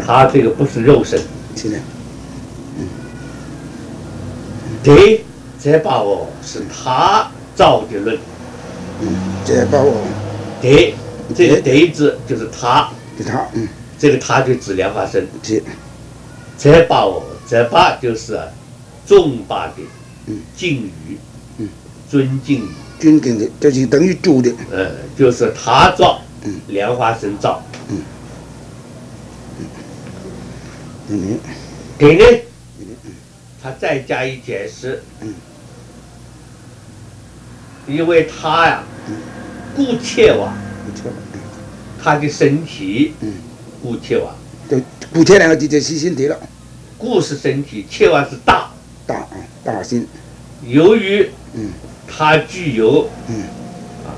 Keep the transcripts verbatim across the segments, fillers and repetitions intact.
他这个不是肉身。 是的。嗯。 德则把我是他造的论。 嗯，则把我。 德，这个德字就是他。 是他，嗯。 这个他就指莲花生。 是。 则把我，则把就是重把的敬语， 嗯，尊敬语。 尊敬的，就是等于主的。 嗯，就是他造，嗯，莲花生造。 嗯。嗯。 给呢？他再加以解释。 嗯。 因为他呀，故切瓦，他的身体，嗯，故切瓦。 对，故切两个字就是身体了。 故是身体，切瓦是大。 大啊，大心。 由于， 嗯， 它具有， 嗯， 啊，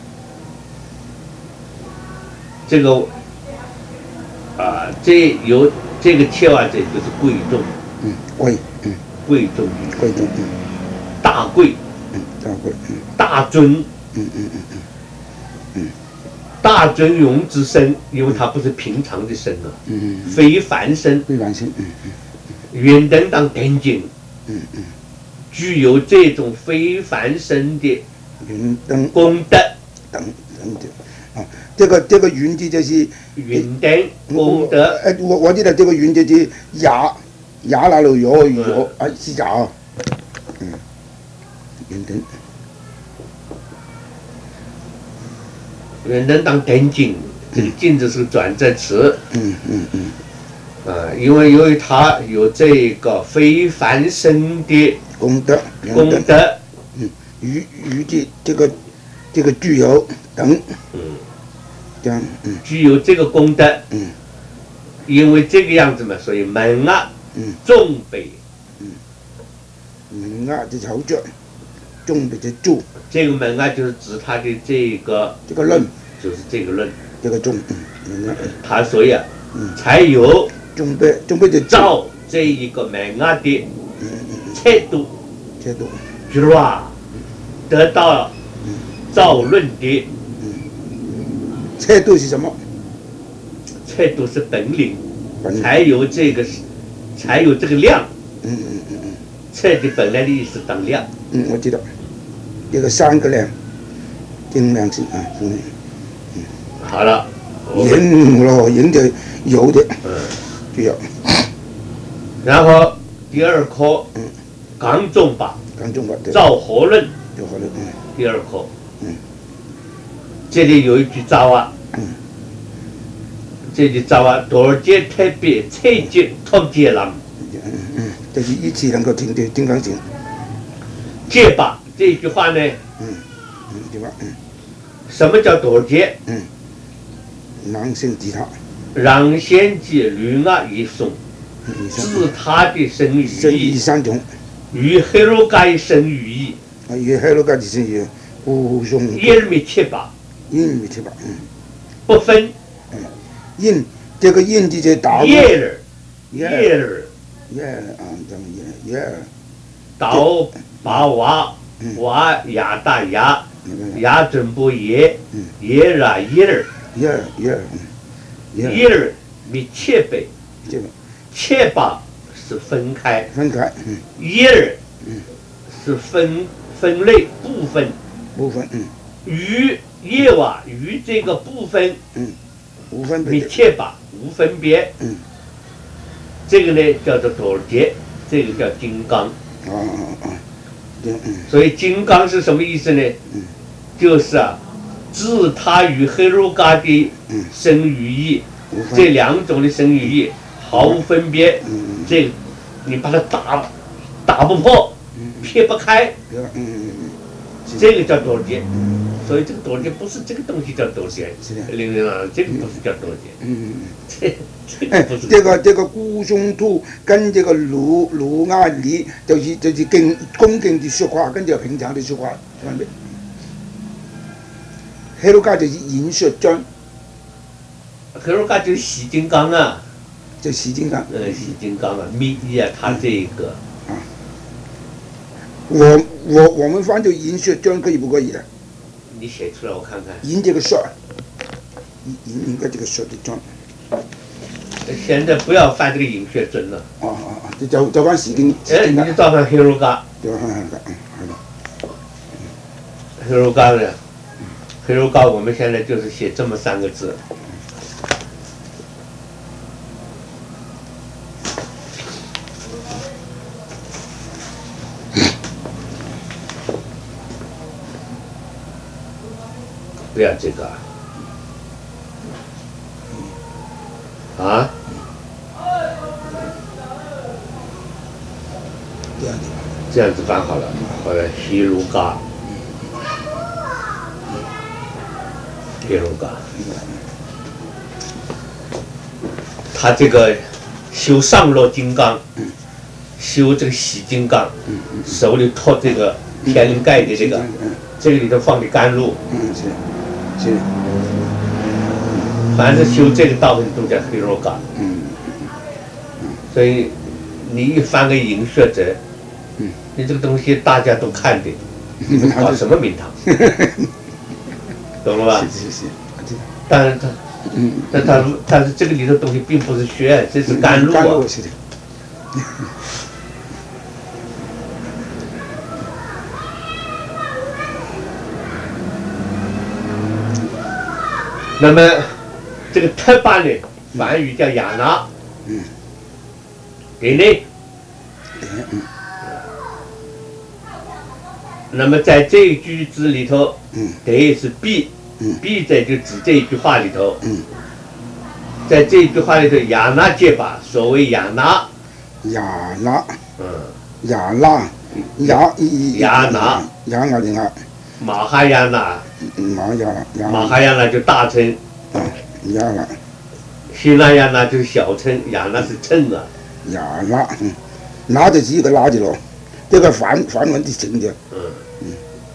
这个，啊，这有这个切瓦者就是贵重。 嗯，贵，嗯， 贵重， 贵重，嗯， 大贵。 嗯，大贵，嗯， 大尊， 嗯嗯嗯嗯，嗯， 大尊荣之身，因为它不是平常的身啊， 嗯嗯， 非凡身， 非凡身，嗯嗯， 远等当根经， 嗯嗯， 具有这种非凡身的云等功德， 等等的，啊，这个这个云字就是云等功德， 哎，我我记得这个云就是雅雅那路有有啊是雅，嗯。云等， 云等当根经，这个经字是转折词。 嗯嗯嗯。 啊，因为由于它有这个非凡身的功德， 功德， 嗯，于于这这个这个具有等， 嗯， 这样，嗯， 具有这个功德， 嗯， 因为这个样子嘛，所以门啊， 嗯， 重北， 嗯，门啊就是后脚。重的这注， 这个门啊，就是指他的这个这个论， 就是这个论， 这个重，嗯，门啊， 他所以啊， 嗯， 才有重备重备的造这一个门啊的嗯嗯态度， 态度， 比如啊，得到造论的， 嗯，态度是什么？ 态度是本领，才有这个，才有这个量， 嗯嗯嗯嗯， 态的本来的意思当量， 嗯，我知道。这个三个量，精量性啊，精量。嗯。 好了。 赢咯，赢就有的。 嗯。 就有。 然后第二课，嗯，刚中法。 刚中法。 造合论。 造合论。嗯。 第二课。 嗯。 这里有一句造啊。 嗯。 这里造啊，多尔杰特别采集托杰郎。 嗯嗯，就是一起能够听得听刚行。 戒吧。这句话呢， 嗯，嗯，对吧？嗯， 什么叫多劫？ 嗯，让先吉他， 让先吉律啊一颂，自他的生语生语三种， 与黑罗嘎生语义， 啊，与黑罗嘎的生语，互相， 一二米七八， 一二米七八，嗯， 不分， 嗯，印这个印字就打叶儿，叶儿， 叶儿啊，怎么叶叶儿， 到把娃。娃牙大牙，牙准不耶，耶ra耶儿， 耶儿耶儿， 耶儿比切倍， 这个切吧是分开， 分开，嗯， 耶儿，嗯，是分分类部分， 部分，嗯， 与耶瓦与这个部分， 嗯，无分别， 比切吧无分别， 嗯， 这个呢叫做多劫，这个叫金刚， 啊啊啊。 所以金刚是什么意思呢？ 嗯、 就是啊，自他与黑罗嘎的生语义，嗯、这两种的生语义毫无分别。 嗯、 这你把它打打不破，嗯、撇不开， 嗯、 这个叫多劫。所以这个多劫不是这个东西叫多劫，玲玲啊，这个不是叫多劫。嗯这这个不是。 哎，这个这个孤雄兔跟这个卢卢阿里，就是就是敬恭敬的说话，跟这个平常的说话分别。黑罗嘎就是银色砖， 黑罗嘎就是洗金刚啊， 就洗金刚。 呃，洗金刚啊，密意啊，它这个。 啊。我我我们翻就银色砖可以不可以的？ 你写出来我看看。 银这个色，银银应该这个色的砖。 现在不要犯这个隐血针了。 哦哦哦，就就就翻時間。 哎，你就照翻黑肉嘎。 就翻係㗎，嗯，係咯。 黑肉嘎呢？黑肉嘎，我们现在就是写这么三个字。不要这个啊！这样子翻好了，好了，黑肉嘎，黑肉嘎。他这个修上落金刚，修这个洗金刚，手里托这个天灵盖的这个，这个里头放的甘露。 嗯，是是。 凡是修这个道的都叫黑肉嘎。 嗯。 所以你一翻个银学者，你这个东西大家都看的，搞什么名堂？懂了吧？ 是是是。 但是他，嗯，但他但是这个里头东西并不是血，这是甘露啊。 甘露是的。 那么这个特巴呢，梵语叫亚拿， 嗯， 给呢， 嗯， 那么在这一句子里头， 嗯， 得是必， 嗯， 必在就指这一句话里头， 嗯， 在这一句话里头，亚拿戒法，所谓亚拿， 亚拿， 嗯， 亚拿，亚亚拿， 亚拿的亚， 马哈亚拿。 马亚亚马哈亚那就大称， 啊，亚那， 希那亚那就是小称，亚那是称啊。 亚那，嗯，那就是一个垃圾咯，这个梵梵文的称的。 嗯嗯。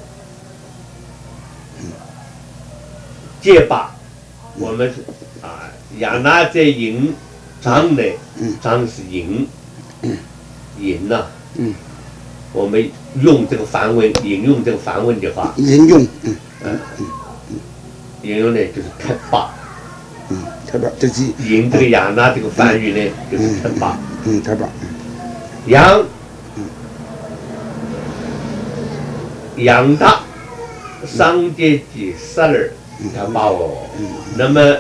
嗯。戒把，我们是啊，亚那在引章呢，章是引，引呐。嗯。我们用这个梵文引用这个梵文的话。 引用，嗯。 嗯嗯嗯，引用呢就是特巴， 嗯，特巴就是引这个亚那这个梵语呢就是特巴， 嗯，特巴， 扬，扬大，桑杰吉萨尔特巴哦，那么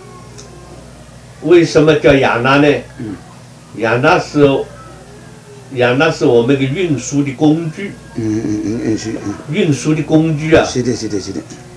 为什么叫亚那呢？亚那是亚那是我们个运输的工具。 嗯嗯嗯，运输，嗯， 运输的工具啊。 是的，是的，是的。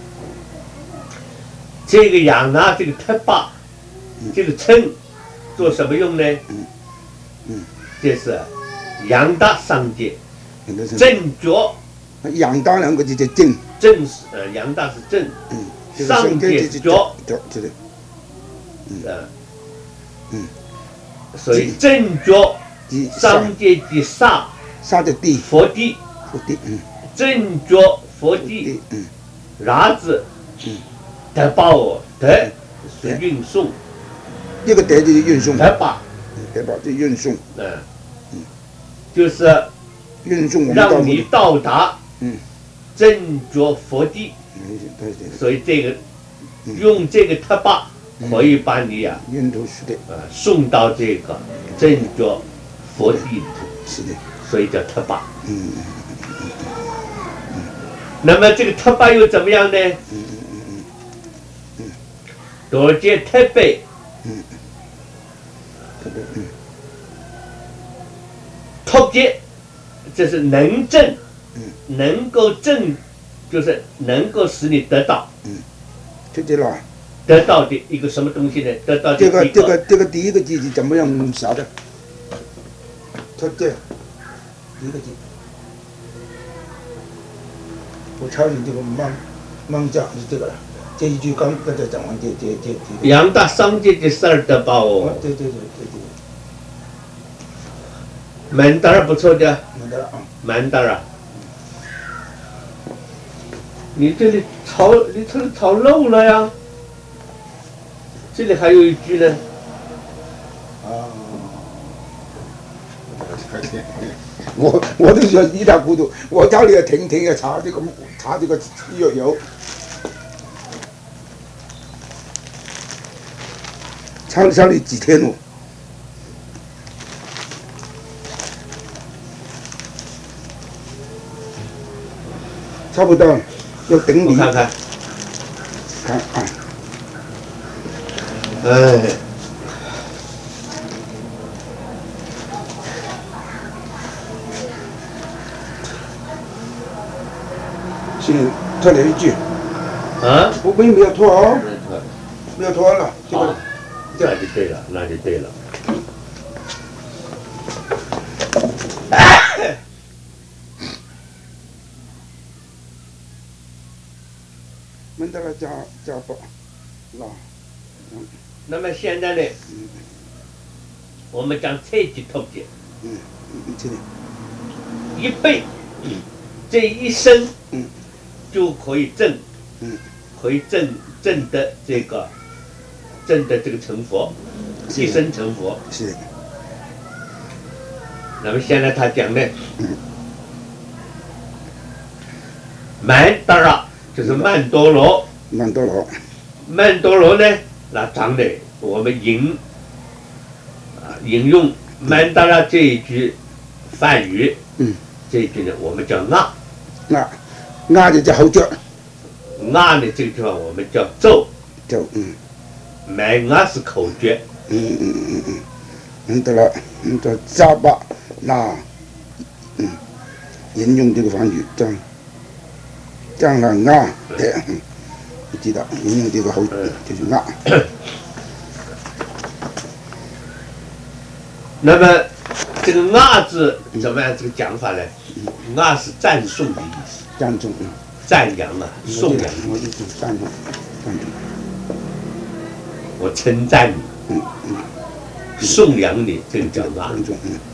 这个亚拿这个特巴，这个称，做什么用呢？ 嗯嗯， 这是扬大上界，正觉。 扬大两个字叫正。 正是呃，扬大是正。嗯。上界觉。觉， 是的。 嗯。嗯。所以正觉。上界即萨， 萨的地， 佛地， 佛地，嗯， 正觉佛地， 嗯， 然子， 嗯， 德巴哦，德是运送， 一个德就是运送， 德巴， 德巴就运送， 嗯，嗯，就是运送让你到达， 嗯， 正觉佛地， 嗯，对对， 所以这个用这个特巴可以把你呀， 运途是的， 呃，送到这个正觉。佛地里头， 是的， 所以叫特巴。 嗯嗯嗯嗯。那么这个特巴又怎么样呢？嗯嗯嗯嗯嗯。多见特别。嗯。特别嗯。托接，这是能证，嗯，能够证，就是能够使你得到。嗯。 就这了。 得到的一个什么东西呢？得到的这个这个这个第一个字是怎么样写的？托这，一个字，我抄你这个mang mang讲是这个了，这一句刚刚才讲完，这这这这。 扬大上界的事儿得报哦。 对对对对对。 蛮大儿不错的。 蛮大啊。 蛮大啊。你这里抄，你这里抄漏了呀。这里还有一句呢。 啊。我我都说一塌糊涂，我叫你停停啊，查这个查这个药油，查查你几天哦。 差不多，要等你我看看， 看啊， 哎， 先脱了一句， 啊， 我们没有脱哦，没有脱了，这个好，那就对了，那就对了。 门到了加加把，那， 那么现在呢，我们讲菜鸡脱节， 嗯嗯，这里， 一背，这一生嗯就可以证， 嗯， 可以证证得这个证得这个成佛， 是一生成佛。 是， 那么现在他讲呢， 嗯曼达拉就是曼多罗， 曼多罗， 曼多罗呢，那讲的我们引啊引用曼达拉这一句梵语， 嗯， 这一句呢我们叫啊， 那那就叫后脚， 啊呢这个地方我们叫咒， 就嗯买啊是口诀， 嗯嗯嗯嗯，门到了，门到加把那，嗯，引用这个梵语这样。这样了啊，对，嗯，你记得引用这个后就是啊， 那么这个啊字怎么样这个讲法呢？啊是赞颂的意思， 赞颂，嗯， 赞扬啊，颂扬， 我就是赞颂，赞颂， 我称赞你， 嗯嗯， 颂扬你，这个叫啊。 赞颂，嗯。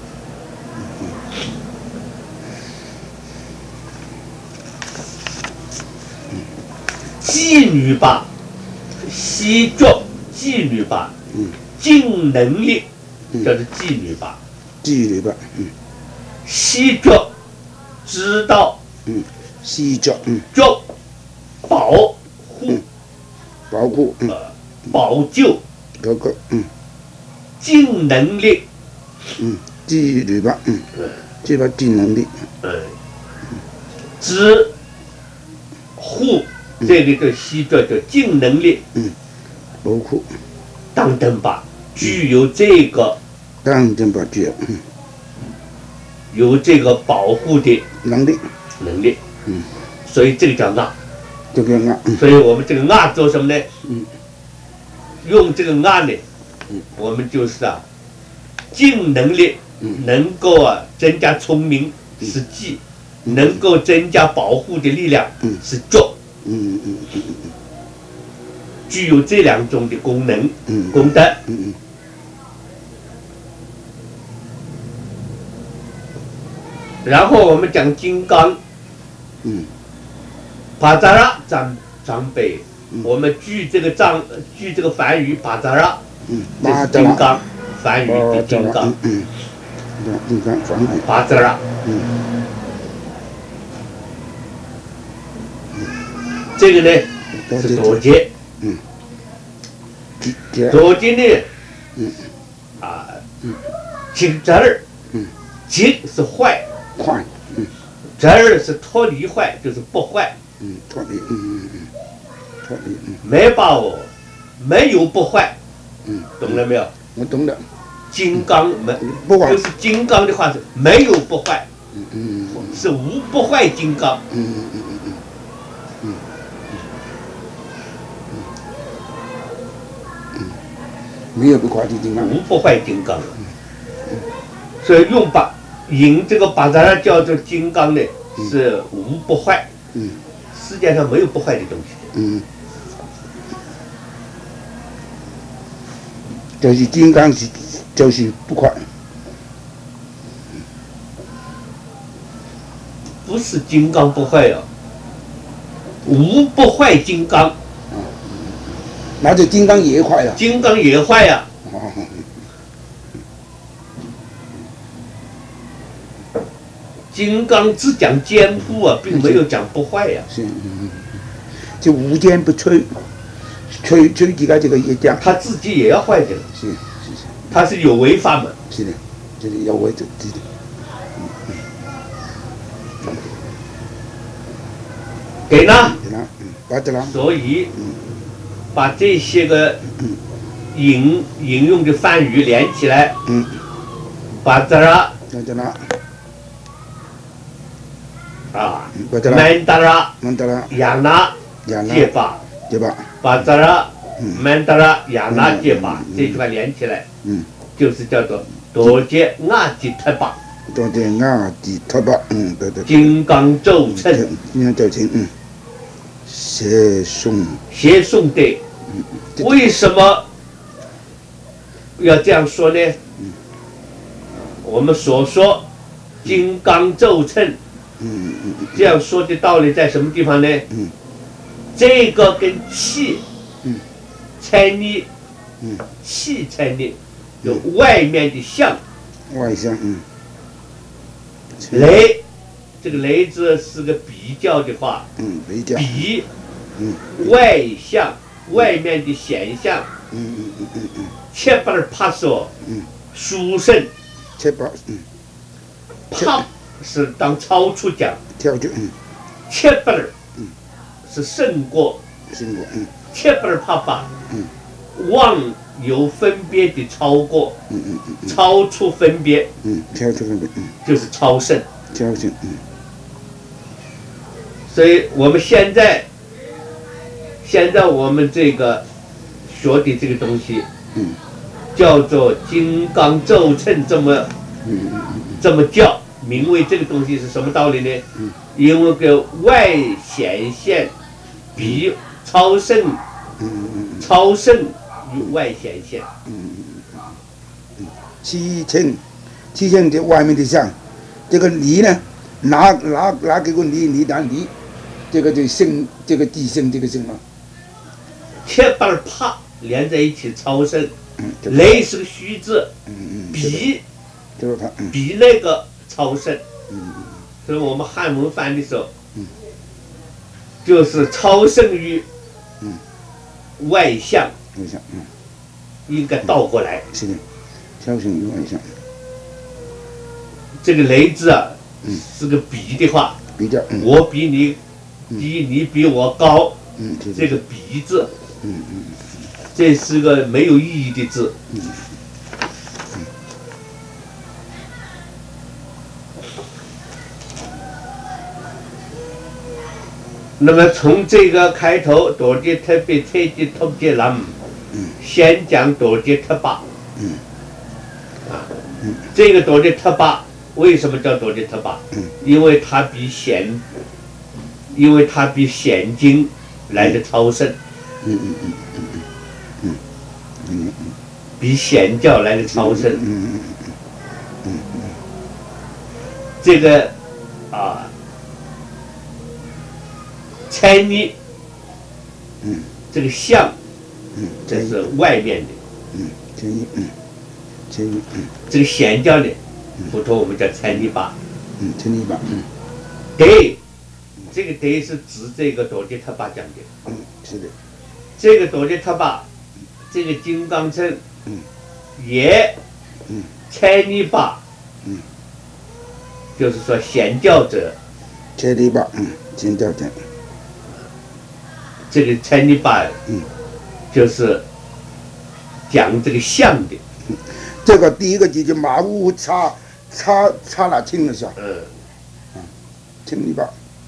妓女吧，西脚妓女吧， 嗯， 尽能力嗯叫做妓女吧， 妓女吧，嗯西脚知道嗯，西脚，嗯， 脚保护嗯保护，嗯， 呃保救包括，嗯尽能力， 嗯，妓女吧，嗯， 嗯这把尽能力， 嗯，知护这里的西脚叫尽能力包括当等吧，具有这个当真把具有，嗯， 有这个保护的能力， 能力， 嗯， 所以这个叫啊。 这个啊，嗯所以我们这个啊做什么呢？ 嗯， 用这个啊呢， 嗯， 我们就是啊，尽能力， 嗯能够啊增加聪明是技， 嗯能够增加保护的力量嗯是脚， 嗯嗯嗯具有这两种的功能嗯功德。 嗯嗯然后我们讲金刚， 嗯帕扎拉长长辈， 嗯我们据这个藏据这个梵语帕扎拉， 嗯， 这是金刚，梵语的金刚， 嗯，嗯，金刚梵语， 帕扎拉。 嗯这个呢是左节， 嗯，几节， 左节呢， 嗯啊嗯， 紧折儿， 嗯， 紧是坏， 快，嗯折儿是脱离坏，就是不坏， 嗯，脱离，嗯嗯嗯，脱离，嗯没把握，没有不坏， 嗯， 懂了没有？ 我懂了， 金刚没， 不坏就是金刚的话是没有不坏， 嗯嗯嗯是无不坏金刚。 嗯嗯嗯嗯嗯嗯嗯，没有不坏的金刚， 无不坏金刚，所以用把引这个把它叫做金刚的是无不坏， 嗯世界上没有不坏的东西。 嗯，就是金刚是就是不坏， 不是金刚不坏呀、无不坏金刚， 那就金刚也坏了， 金刚也坏呀、 哦， 金刚只讲坚固啊，并没有讲不坏呀、 是，嗯嗯，就无坚不摧，摧摧几个这个也讲， 他自己也要坏的， 是是是他是有为法门。 是的，就是要为这这的，嗯嗯， 给呢？ 给了，嗯，把这了， 所以把这些个引引用的梵语连起来， 嗯， 把这了把这了， 啊， 把这了， 曼达拉曼达拉， 亚那亚那戒巴， 对吧？ 把这了曼达拉亚那戒巴嗯这句话连起来， 嗯， 就是叫做多杰阿吉特巴， 多的阿吉特巴，嗯，对对。 金刚咒称。 金刚咒称，嗯，写诵， 写诵的，为什么要这样说呢？我们所说金刚咒称， 嗯嗯这样说的道理在什么地方呢？ 嗯这个跟气， 嗯， 参力， 嗯， 气参力，有外面的相， 外向，嗯， 雷，这个雷字是个比较的话， 嗯，比较， 比， 嗯外向，外面的显象， 嗯嗯嗯嗯嗯， 切巴尔帕索， 嗯， 殊胜。 切巴，嗯， 帕是当超出讲， 跳就，嗯， 切巴尔嗯是胜过， 胜过，嗯切巴尔帕巴， 嗯妄有分别的超过， 嗯嗯嗯嗯超出分别嗯，跳出分别，嗯， 就是超胜。 跳胜，嗯所以我们现在，现在我们这个学的这个东西， 嗯叫做金刚咒称，这么嗯嗯嗯这么叫，名为这个东西是什么道理呢？ 嗯因为个外显现比超胜， 嗯嗯超胜于外显现。 七千，七千的外面的像，这个离呢，拿拿拿给个离离拿离，这个就胜，这个地胜这个胜啊， 切巴尔帕连在一起超胜， 嗯，这个雷是个虚字， 嗯嗯， 比就是它，嗯比那个超胜。 嗯所以我们汉文翻的时候， 嗯就是超胜于嗯外向， 外向，嗯， 应该倒过来。 是的，跳胜于外向， 这个雷字啊， 嗯是个比的话， 比较，嗯我比你低，你比我高， 嗯，是的这个比字， 嗯嗯这是个没有意义的字。那么从这个开头，多杰特别特杰特杰兰，先讲多杰特巴， 嗯啊，这个多杰特巴为什么叫多杰特巴？ 嗯因为它比显，因为它比显经来的超胜， 嗯嗯嗯嗯嗯比显教来的超胜。 嗯嗯这个啊，参尼， 嗯这个相， 嗯， 这是外面的； 嗯千一，嗯千一，嗯这个显教呢，普通我们叫参尼巴。 嗯千一吧，嗯德，这个德是指这个多杰特巴讲的。 嗯是的， 这个多杰特巴，这个金刚称， 嗯也嗯参尼巴， 嗯就是说显教者， 千一吧，嗯千教讲， 这个参尼巴， 嗯就是讲这个相的。 这个第一个字就马乌叉叉叉那清了是吧？ 嗯， 清理吧，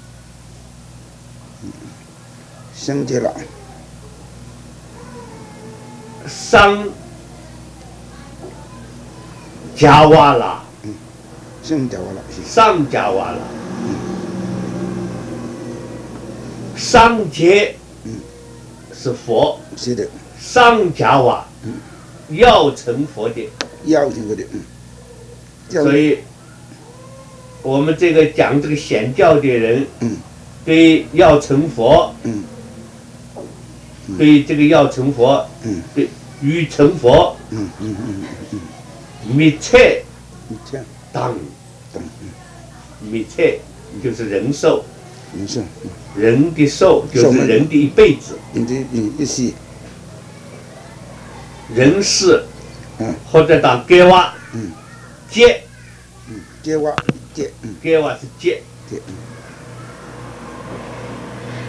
嗯，升级了， 桑加瓦拉， 升级完了，是， 上加瓦拉，上阶是佛， 是的， 上加瓦要成佛的， 要这个的，嗯，要所以我们这个讲这个显教的人， 嗯对要成佛， 嗯对这个要成佛， 嗯对与成佛嗯嗯嗯嗯， 密切你这样， 当等，嗯， 密切就是人寿， 没事，嗯， 人的寿就是人的一辈子， 你这你一是， 人世嗯或者当给瓦嗯劫， 嗯，接话接，嗯给瓦是劫， 接，嗯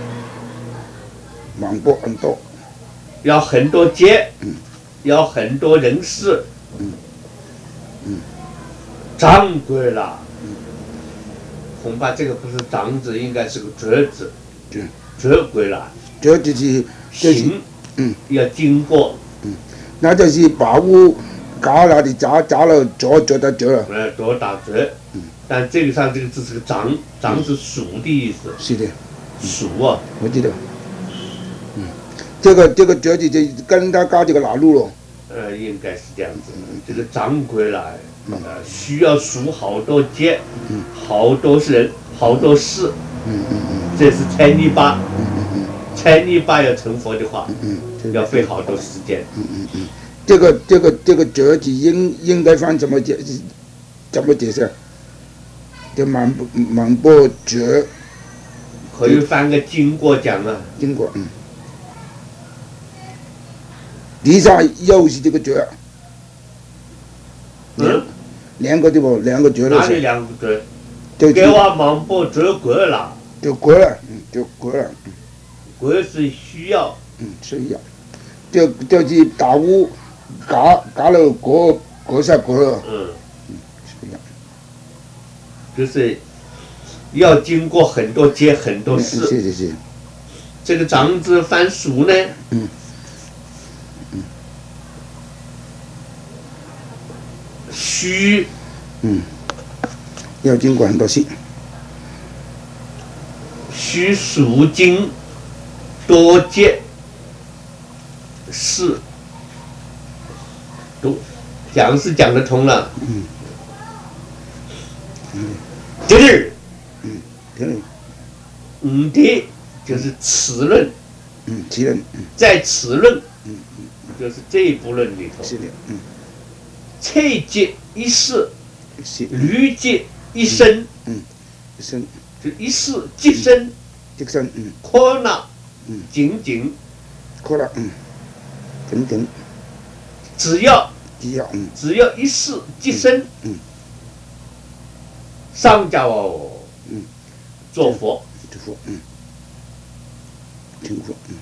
忙不很多， 要很多节， 嗯， 要很多人事， 嗯，嗯， 掌柜了， 嗯， 恐怕这个不是长字，应该是个折字， 对， 折归了， 这就是就是， 行， 嗯， 要经过， 嗯，那就是把屋搞了的砸砸了折折的折了， 呃，多打折， 嗯， 但这个上这个字是个长，长是数的意思， 是的， 数啊， 我记得，嗯，这个这个折子就跟他搞这个拿路了， 呃，应该是这样子，这个掌柜了，呃，需要数好多节， 嗯， 好多人，好多事， 嗯嗯嗯， 这是才泥巴， 嗯嗯嗯， 才泥巴要成佛的话， 嗯嗯， 要费好多时间， 嗯嗯嗯，这个这个这个折子应应该翻怎么解怎么解释？就满不满不折， 可以翻个经过讲啊， 经过嗯，底下又是这个折， 嗯， 两个对不？两个折的哪里是， 两个折？ 就给我忙不折过了， 就过了，嗯，就过了，嗯过是需要， 嗯，是一样，就就是大屋搞搞了过过下过了， 嗯， 是一样， 就是要经过很多节很多嗯事。 是是是， 这个长字翻数呢， 嗯嗯需嗯，要经过很多事， 需数经多节事，都讲是讲得通了。 嗯嗯这儿嗯，对， 五的就是此论， 嗯，其人，嗯在此论嗯嗯， 就是这一部论里头， 是的，嗯， 切节一事， 是， 驴节一生， 嗯，生就一事即生， 即生，嗯可那嗯， 仅仅可了，嗯，等等， 只要只要，嗯只要一事即生， 嗯上家哦， 嗯， 做佛， 就说，嗯，成佛，嗯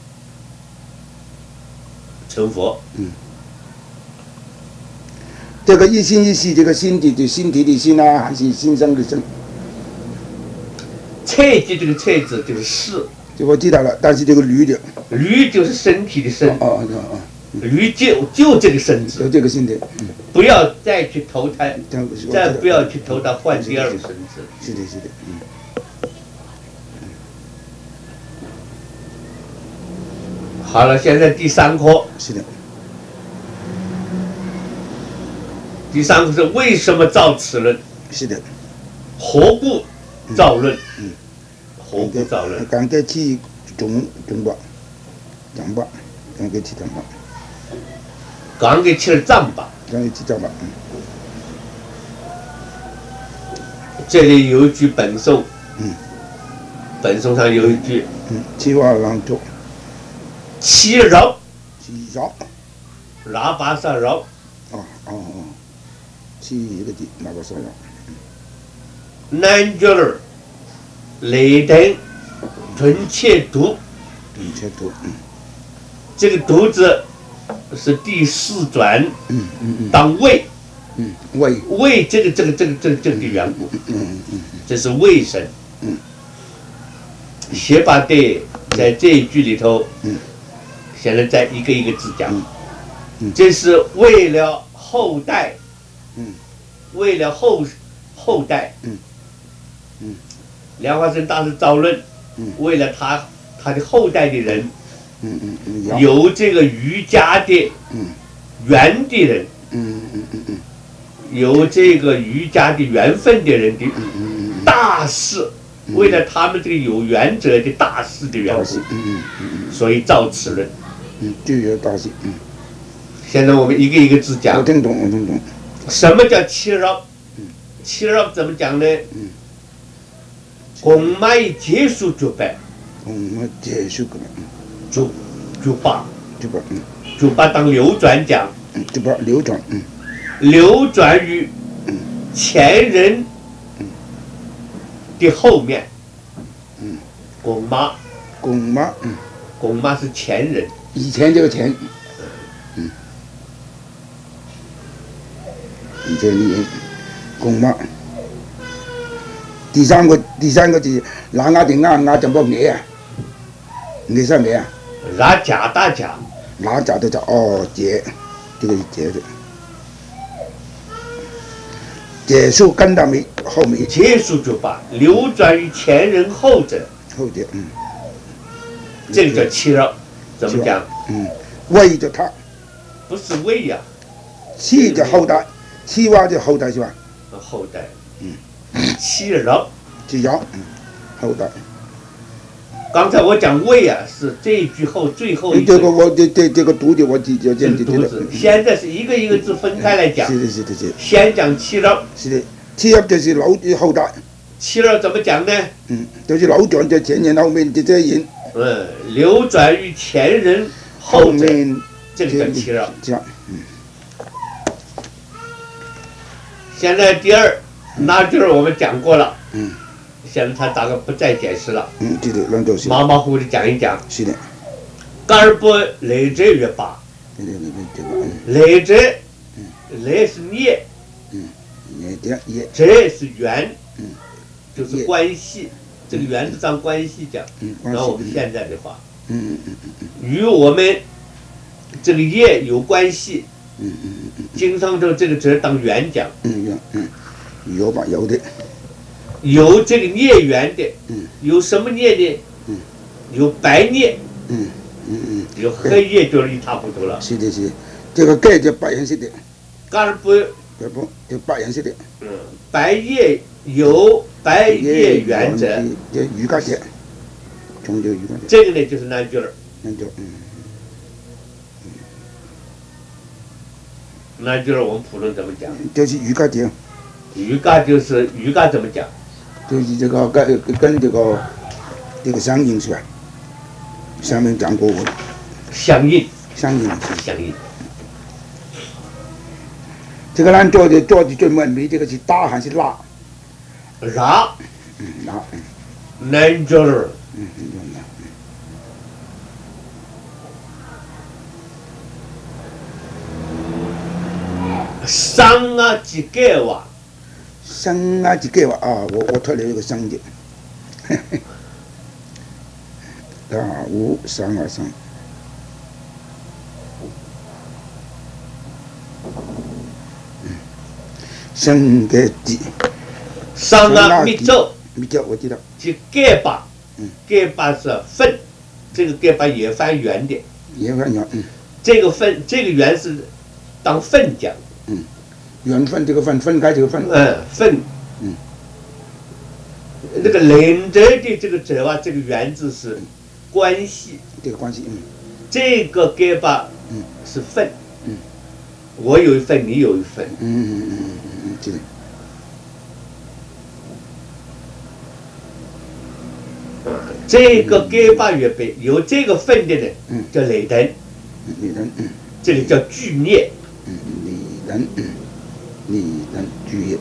成佛， 嗯。这个一心一息，这个心体的心体的心啊，还是心生的生？ 切节这个切字就是事， 这我知道了，但是这个驴的， 驴就是身体的身， 哦哦哦， 驴就就这个身有子， 这个心的，嗯， 不要再去投胎， 这样是再不要去投胎换第二个身子。 是的，是的，嗯。 好了，现在第三课， 是的， 第三课是为什么造此论？ 是的， 何故造论？ 嗯， 何故造论？ 讲给去中中吧，讲吧，讲给去讲吧， 讲给去了藏吧。 讲给去讲吧，嗯这里有一句本颂， 嗯本颂上有一句嗯，七话朗读， “七饶七绕， 喇叭上饶哦哦哦，七一个字，哪个说绕？ 南角儿雷灯纯切读”， 准确读，嗯这个“读”字是第四转嗯嗯嗯当谓， 嗯，为， 谓这个这个这个这个这个的缘故， 嗯嗯嗯这是谓声。 嗯学霸队在这一句里头， 嗯现在在一个一个字讲， 嗯嗯这是为了后代， 嗯为了后后代， 嗯嗯莲花生大师造论， 嗯为了他他的后代的人， 嗯嗯嗯，要， 有这个瑜伽的嗯缘的人， 嗯嗯嗯嗯有这个瑜伽的缘分的人的嗯嗯嗯， 大事，为了他们这个有缘者的大事的缘故大事，，嗯嗯嗯所以造此论。 嗯，就有大事，嗯， 现在我们一个一个字我讲， 听懂，我听懂， 什么叫七绕？ 嗯七绕怎么讲呢？ 嗯， 公马一结束就办， 我们结束个了，嗯， 就就把就把，嗯就把当流转讲， 嗯，就把流转，嗯流转于嗯前人的后面。 嗯， 公马公马，嗯公妈是前人， 以前这个前，嗯，以前的人，公妈。第三个第三个字，哪牙定牙牙怎么捏啊？捏啥捏啊？ 哪甲大甲， 哪甲的甲哦，结，这个是结的。结束跟到没后面。 结束就罢，流转于前人后者。 后者，嗯。 这个叫七绕，怎么讲？ 嗯，为着他。 不是为呀、啊。 七就后代，七娃就后代是吧？ 后代。 嗯。 七绕。 七绕，嗯，后代。 刚才我讲为啊，是这一句后最后一句。 这个我这这这个读的我记就这样子的。现在是一个一个字分开来讲。 是的，是的，是的。 先讲七绕。 是的，七绕就是老的后代。 七绕怎么讲呢？ 嗯，就是流转在前人后面的这人。 嗯，流转于前人后面，这个叫七绕。 这样，嗯。 现在第二，那就是我们讲过了。 嗯。 现在他大概不再解释了。 嗯，对的，那就是。 马马虎虎的讲一讲。 是的。 干不累者曰罢。 对对对对对。 累者，累是孽。 嗯。孽的业。 者是缘。 嗯。 就是关系，这个原子上关系讲。 嗯。 然后我们现在的话。 嗯嗯嗯嗯。 与我们这个业有关系。 嗯嗯嗯嗯。 经常说这个者当缘讲。 嗯有嗯，有吧有的。 有这个孽缘的， 嗯， 有什么孽呢？ 嗯， 有白孽， 嗯嗯嗯， 有黑夜就是一塌糊涂了。 是的是，这个盖就白颜色的， 干不， 不不就白颜色的。 嗯，白夜有白夜缘者， 这鱼竿的，中就鱼竿的。 这个呢就是难句儿。 难句，嗯。 难句儿我们普通怎么讲？ 就是鱼竿的。 鱼竿就是鱼竿怎么讲？ 就是这个跟跟这个这个相应是吧？上面讲过我。 相应。 相应。 相应。 这个咱做的做的最问题，这个是大还是辣？ 辣。 嗯，辣。 难句儿。 嗯，用辣。 生啊，几个哇？ 生啊，几个哇啊！我我脱了一个生字。大无生啊生。嗯，生个字。 生啊，密咒。 密咒我知道。 即盖巴。 嗯。 盖巴是粪，这个盖巴也翻圆的。 也翻圆，嗯。 这个粪，这个圆是当粪讲。 嗯。缘分这个分分开这个分， 嗯，分， 嗯， 那个连着的这个者啊，这个缘字是关系， 这个关系，嗯， 这个给吧， 嗯， 是分， 嗯， 我有一份，你有一份， 嗯嗯嗯嗯嗯嗯，对的。 这个给吧月背有这个分的人， 嗯， 叫累人， 累人，嗯， 这个叫巨孽， 嗯，累人，嗯。你能注意。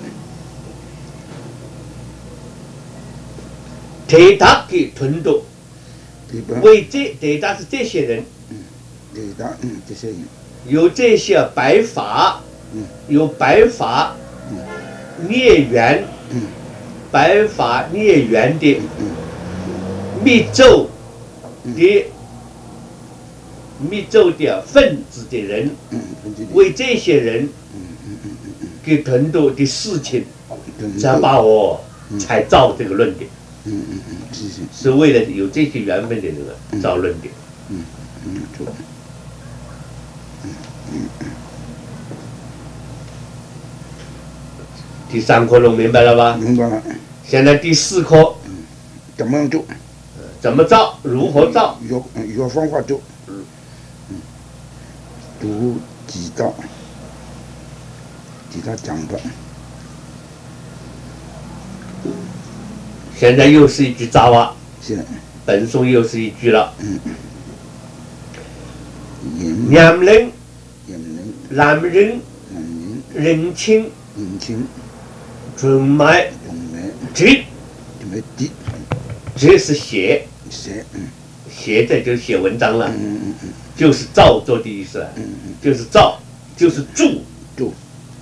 对他给吞毒，为这对他是这些人， 嗯，对他嗯这些人有这些白发， 嗯， 有白发， 嗯， 孽缘， 嗯， 白发孽缘的， 嗯， 密咒的，密咒的分子的人， 嗯， 为这些人。给很多的事情，才把我才造这个论点。 嗯嗯嗯，是是。 是为了有这些缘分的人啊，造论点。 嗯嗯，错。嗯嗯嗯。 第三课弄明白了吧？ 明白了。 现在第四课。 嗯。怎么样做？ 怎么造？如何造？ 有有方法做。嗯。嗯。读几道。其他讲吧。 现在又是一句杂话。 是。 本颂又是一句了。 嗯。 娘人。 娘人。 男人。 男人。 人亲。 人亲。 准脉。 准脉。 直。 准脉直。 直是血。 血，嗯。 写的就是写文章了， 嗯嗯嗯就是造作的意思了， 嗯嗯就是造，就是注。 注。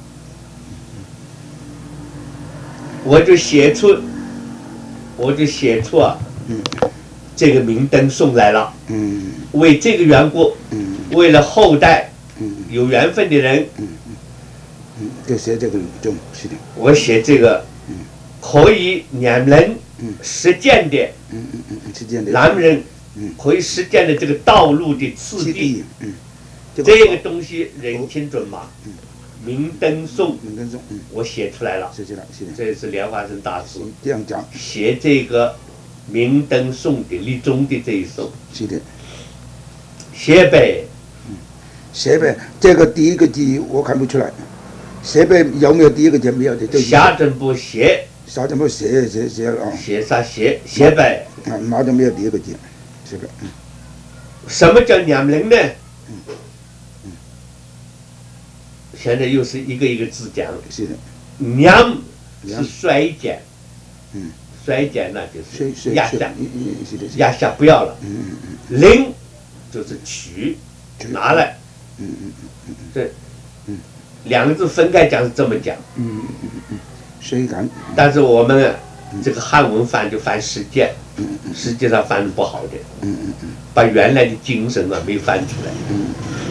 我就写出，我就写出啊， 嗯这个明灯送来了。 嗯为这个缘故， 嗯为了后代嗯有缘分的人， 嗯就写这个种是的。 我写这个嗯可以两人嗯实践的嗯嗯嗯嗯，是这样的。 男人嗯可以实践的这个道路的次第， 次第，嗯， 这个东西人情准嘛。 嗯明灯颂， 明灯颂，嗯， 我写出来了， 写出来，是的。 这是莲花生大师这样讲， 写这个明灯颂的立中的这一首， 是的。 写呗， 写呗，这个第一个字我看不出来，写呗有没有第一个字？没有的，就下正不写， 啥怎么写写写啊？ 写啥写写呗？ 啊，马就没有第一个字，是的，嗯。 什么叫两人呢？ 嗯嗯， 现在又是一个一个字讲， 是的。 两是衰减， 嗯， 衰减呢就是衰压下， 嗯嗯是的， 压下不要了。 嗯嗯嗯。 零就是取，拿来。 嗯嗯嗯嗯这， 嗯， 两个字分开讲是这么讲。 嗯嗯嗯嗯嗯，虽然。 但是我们这个汉文翻就翻实践， 嗯嗯实际上翻的不好的， 嗯嗯嗯， 把原来的精神啊没翻出来。 嗯。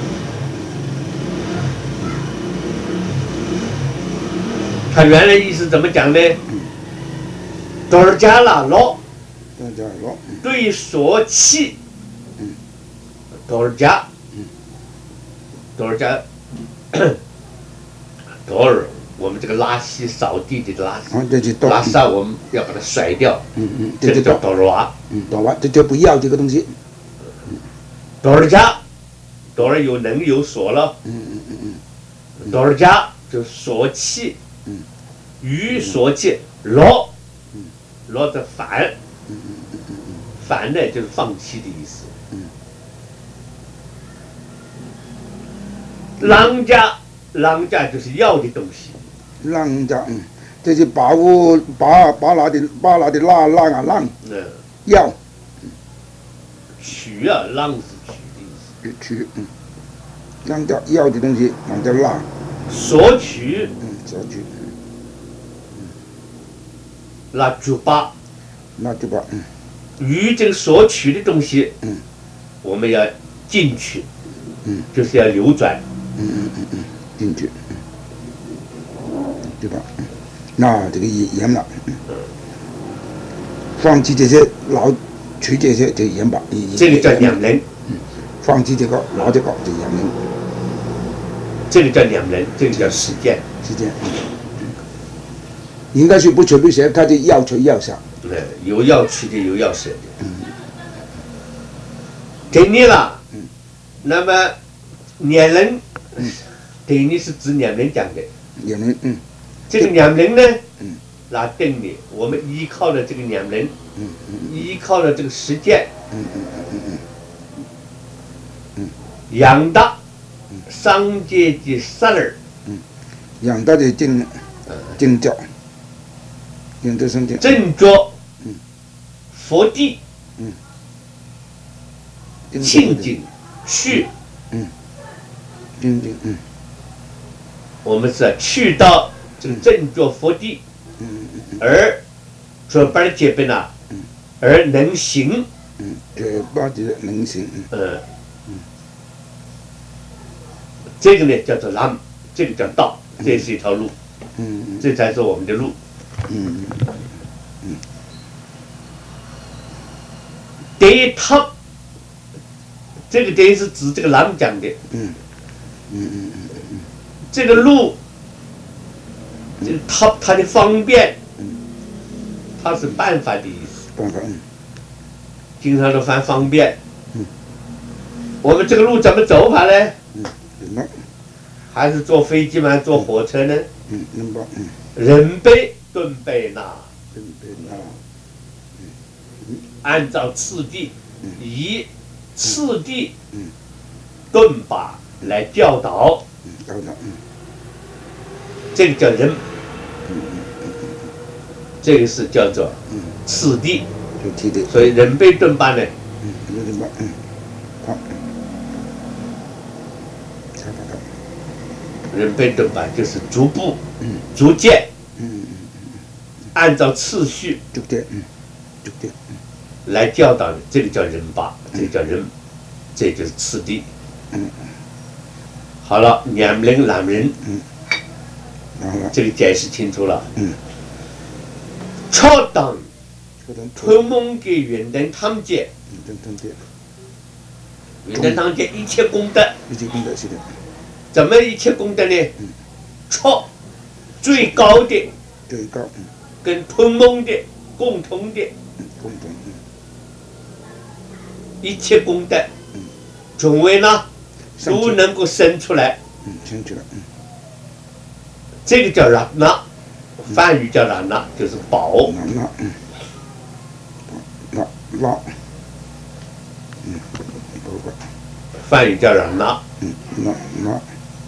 他原来意思怎么讲呢？多尔加拉罗， 多尔加罗， 对所气， 嗯， 多尔加， 嗯， 多尔加，多尔，我们这个拉稀扫地的拉啊，这就多， 拉萨我们要把它甩掉， 嗯嗯， 这个叫这就多， 多尔瓦， 嗯，多瓦，这就不要这个东西， 多尔加，多尔有能有所了， 嗯嗯嗯嗯， 多尔加就所气。 嗯， 于所气，罗， 嗯， 罗的反， 嗯嗯嗯嗯嗯， 反呢就是放弃的意思。 嗯， 啷家，啷家就是要的东西。 啷家，嗯，这是把握把把那的把那的那啷啊啷， 嗯， 要， 取啊，啷是取的意思。 取，嗯，啷家要的东西，啷叫啷， 索取， 嗯，索取， 那就把那就把，嗯， 于这个索取的东西， 嗯， 我们要进去， 嗯， 就是要流转。 嗯嗯嗯嗯，进去，嗯，对吧？嗯，那这个盐盐了，嗯，放弃这些老取这些就盐吧， 这个叫两人， 嗯，放弃这个拿这个就盐人， 这个叫两人，这个叫实践。 是这样，嗯，应该是不取不舍，他就要取要舍， 嗯，有要取的，有要舍的。 嗯， 给你了， 嗯， 那么两人， 嗯， 给你是指两人讲的。 盐人，嗯， 这个两人呢， 嗯， 那定的，我们依靠了这个两人， 嗯嗯依靠了这个实践， 嗯嗯嗯嗯嗯养大商界的三儿， 嗯，养大的正正教，正德圣教， 正觉嗯， 佛地， 嗯， 清净去， 嗯，清净，嗯我们是去到这个正觉佛地， 嗯嗯嗯而说把它解本了， 嗯， 而能行， 嗯，这八字能行，嗯呃，这个呢叫做南，这个叫道，这是一条路， 嗯嗯这才是我们的路。 嗯嗯得他，这个得是指这个南讲的， 嗯嗯嗯嗯这个路，这个它它的方便，它是办法的意思。 办法，嗯经常都翻方便。 嗯， 我们这个路怎么走法呢？ 嗯，明白， 还是坐飞机吗？坐火车呢？ 嗯，明白，嗯， 人背盾背那， 对对那， 按照次第， 嗯以次第嗯顿法来教导， 嗯，要的，嗯这个叫人， 嗯嗯这个是叫做嗯， 次第。 就提的， 所以人背顿法呢， 嗯，六点八，嗯，好，差不多。 人辈的吧，就是逐步、逐渐， 嗯嗯按照次序， 逐渐，嗯，逐渐，嗯， 来教导你，这个叫人吧，这个叫人，这就是次第。 嗯， 好了，两人、两人， 嗯，然后这个解释清楚了。 嗯， 超当， 这种托梦给元灯堂节， 嗯，等等的， 元灯堂节一切功德， 一切功德是的， 怎么一切功德呢？ 嗯， 超最高的最高，嗯， 跟托梦的共同的嗯，共同，嗯， 一切功德， 嗯， 从未呢上去都能够生出来， 嗯，生出来，嗯， 这个叫让那，梵语叫让那，就是宝。 那那，嗯，那那，嗯，不不， 梵语叫让那， 嗯，那那，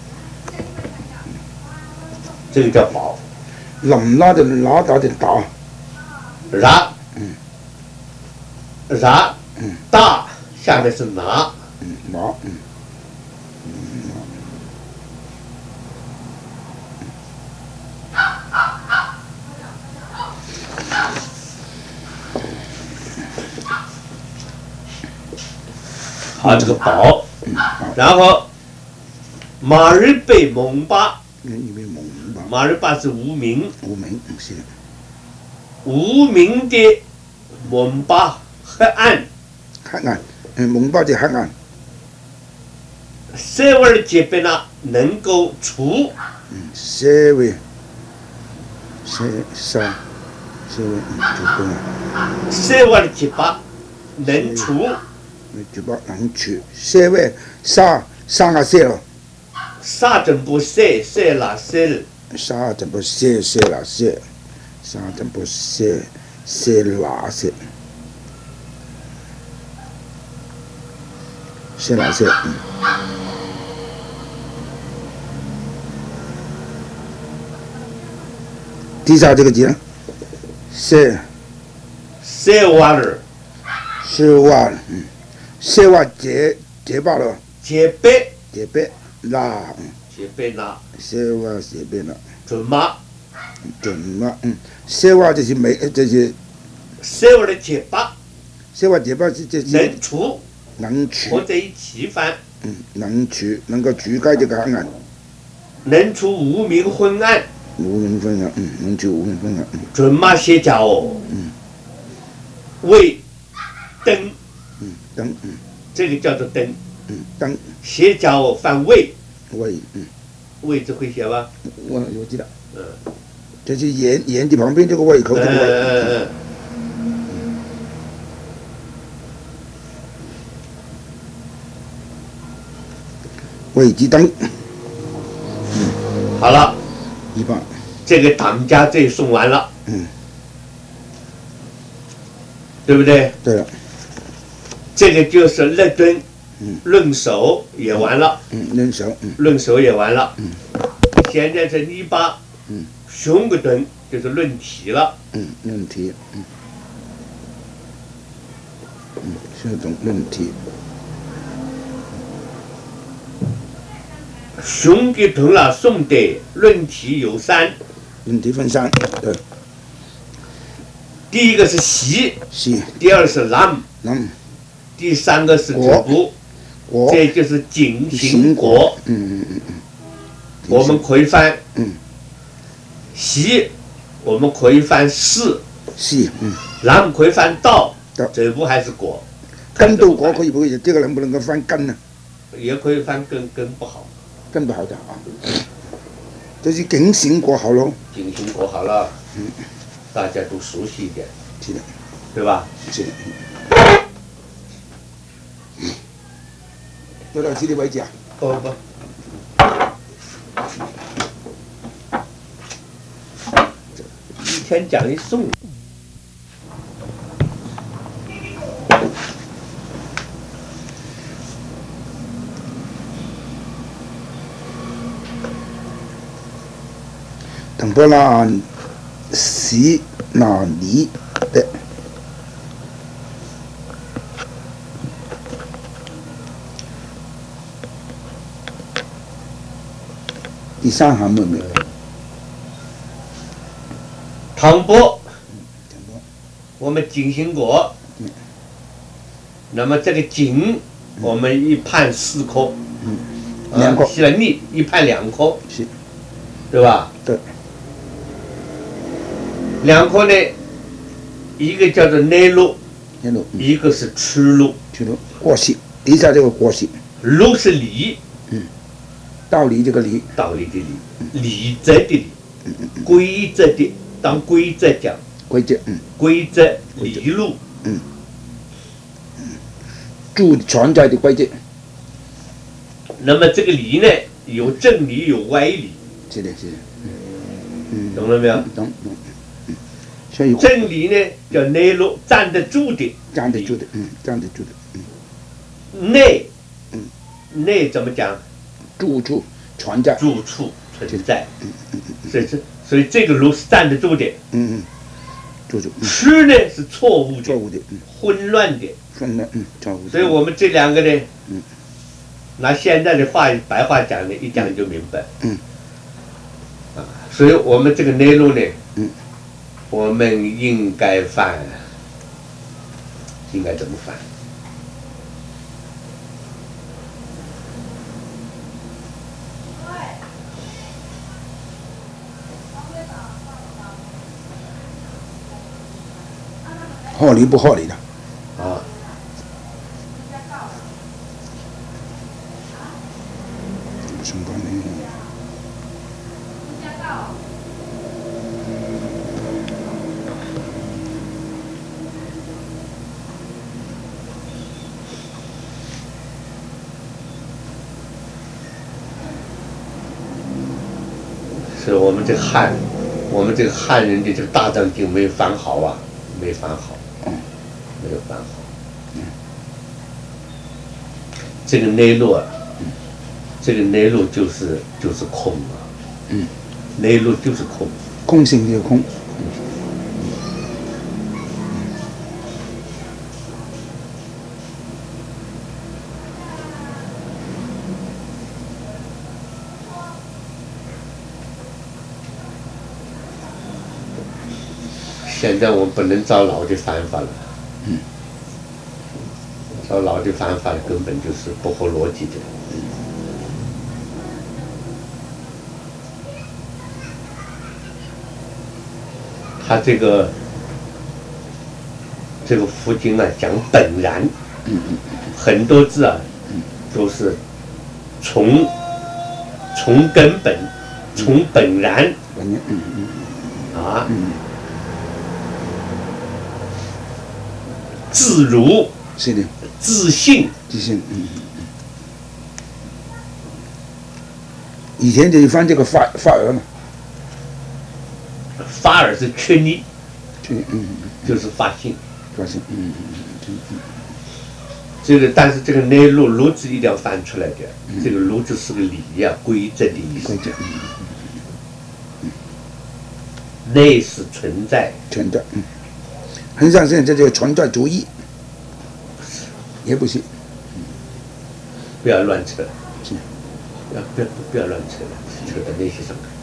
这个叫宝。 林拉的拉大的大， 然， 嗯， 然， 嗯， 大下面是拿， 嗯，那，嗯，嗯，那。 好，这个宝，然后马日贝蒙巴， 因为蒙吧， 马日巴是无名， 无名是的， 无名的蒙巴黑暗， 黑暗，嗯，蒙巴的黑暗， 社会的界别呢能够除， 嗯，社会，社社社会，嗯，就不能， 社会的界别能除， 嗯，就不能去，社会啥啥个社了， 啥真不社，社啦社了， 啥怎么社社了社，啥怎么社社啦社，社啦社，嗯。第三这个字呢？社社瓦尔社哇，嗯，社哇结结罢了， 界别结别啦，嗯， 界别呢社哇结别了， 准嘛， 准嘛，嗯，社哇这些没这些社会的界别社哇结罢是这些能除能取， 合在一起翻， 嗯，能取能够除开这个黑暗， 能除无名昏暗。 无名分啊，嗯，能取无名分啊，嗯， 准嘛写家哦， 嗯， 为灯， 嗯，灯，嗯， 这个叫做灯， 嗯，灯写家哦翻位， 位，嗯， 位置会写吧？ 我我记得， 嗯， 这是眼眼的旁边这个胃口这个胃， 嗯嗯胃鸡灯， 嗯，好了， 一般， 这个党家罪送完了， 嗯， 对不对？ 对了， 这个就是论敦， 嗯， 论手也完了， 嗯，人手，嗯， 论手也完了， 嗯， 现在是泥巴， 嗯， 熊个敦就是论体了， 嗯，论题，嗯，嗯，是种论题， 熊给吞了宋代论体有三， 论题分三，对， 第一个是习， 是， 第二是南， 能第三个是果止部， 果， 这就是景行行果果。，嗯嗯嗯嗯， 我们可以翻嗯习，我们可以翻事， 是，嗯， 南可以翻道道， 止部还是果， 根都果可以不可以？这个能不能够翻根呢？ 也可以翻根，根不好， 根不好的啊，这是景行果好喽， 景行果好了， 嗯， 大家都熟悉一点， 是的， 对吧？ 是的，嗯，到到这里为止啊。 不不，一天讲一送。 等不啦，西那里的， 第三行妹妹， 唐伯，我们进行过。那么这个井，我们一判四颗， 嗯，两颗， 选力一判两颗， 是， 对吧？ 对。 两颗呢，一个叫做内陆， 内陆， 一个是出路。 出路，过系，底下这个过系。 路是理， 嗯，道理这个理， 道理的理，理则的理，规则的，当规则讲。 规则，嗯。 规则，理路。 嗯。注存在的规则。 那么这个理呢，有正理，有歪理。 是的，是的。嗯。 懂了没有？ 懂懂。嗯。所以正理呢，叫内路，站得住的。 站得住的，嗯，站得住的， 嗯。内，嗯，内怎么讲？ 住处存在。 住处存在。 嗯嗯嗯。 所以是，所以这个路是站得住的。 嗯嗯。住住。 吃呢是错误的。 错误的。嗯。 混乱的。 混乱，嗯，错误的。 所以我们这两个呢， 嗯， 拿现在的话白话讲呢，一讲就明白。 嗯。 啊，所以我们这个内路呢， 嗯， 我们应该翻，应该怎么翻？ 合理不合理的？ 啊。 什么呢？ 是我们这个汉，我们这个汉人的这个大藏经没有翻好啊，没翻好。 嗯。 没有翻好。嗯。这个内路啊。这个内路就是就是空啊。 嗯。 内路就是空。 空性的空。嗯。 现在我们不能照老的翻法了。 嗯。 照老的翻法根本就是不合逻辑的。嗯。他这个这个佛经啊，讲本然。 嗯嗯。 很多字啊，都是从从根本，从本然。 嗯嗯嗯。啊。 嗯。 自如。 是的。 自信。 自信，嗯嗯嗯。以前就翻这个发发儿嘛。 发耳是确立。 确立，嗯嗯。 就是发心。 发心，嗯嗯嗯嗯。 这个，但是这个内路路字一定要翻出来的。嗯、这个路字是个理呀、啊，规则的意思。 规则。嗯嗯。 内是存在。 存在，嗯。很像现在这个存在主义。也不是。 嗯。不要乱扯。 是。 不要不要不要乱扯了，扯到那些上面。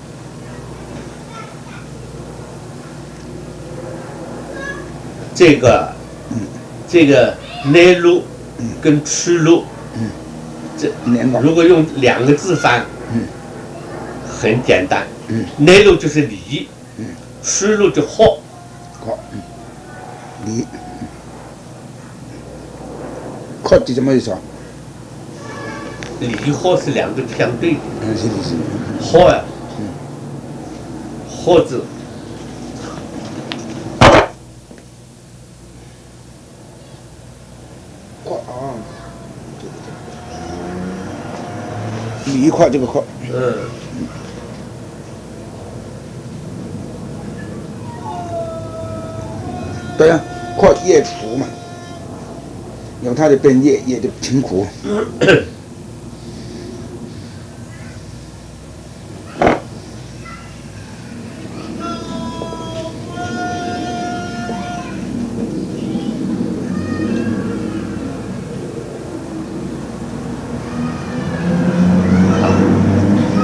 这个， 嗯， 这个内路跟出路， 嗯， 这如果用两个字翻， 嗯， 很简单， 嗯， 内路就是理， 嗯， 出路就惑， 惑，嗯，理，惑字怎么意思啊？ 理惑是两个相对的， 嗯，是是是， 惑呀，嗯，惑字。 一块这个块， 嗯， 对呀、啊，块业苦嘛，有它的变业，业的勤苦。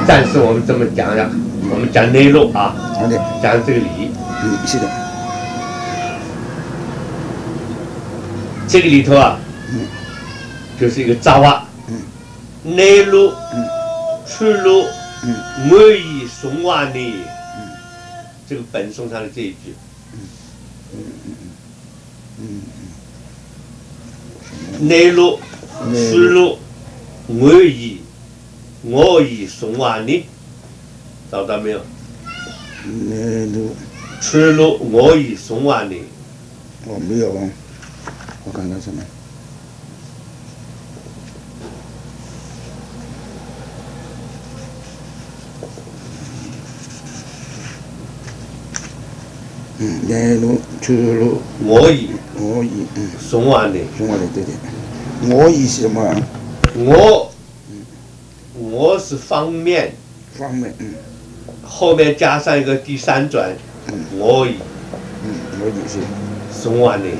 暂时我们这么讲呀，我们讲内容啊， 好的， 讲这个理。 嗯，是的， 这个里头啊， 嗯， 就是一个杂话， 嗯， 内陆， 嗯， 出路， 嗯， 我以送瓦呢， 嗯， 这个本颂上的这一句， 嗯嗯嗯内陆， 嗯， 出路，我以我以送瓦呢，找到没有？ 内陆， 出路，我以送瓦呢， 我没有，我看看什么。嗯，内陆出路， 我以我以嗯， 送瓦呢， 中国的对对，我以是什么啊我，我是方面， 方面？嗯后面加上一个第三转， 嗯我以嗯，我以是， 送瓦呢，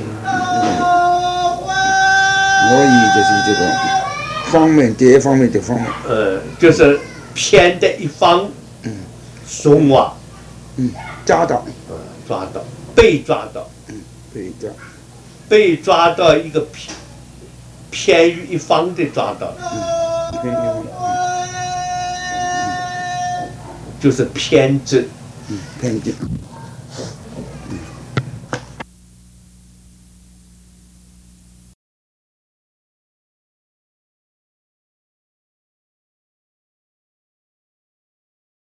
我以就是这个方面，第一方面的方面。 呃，就是偏的一方， 嗯送瓦， 嗯，抓到， 呃，抓到，被抓到， 嗯，被抓， 被抓到一个偏偏于一方的抓到， 嗯，偏方， 就是偏执。 嗯，偏见。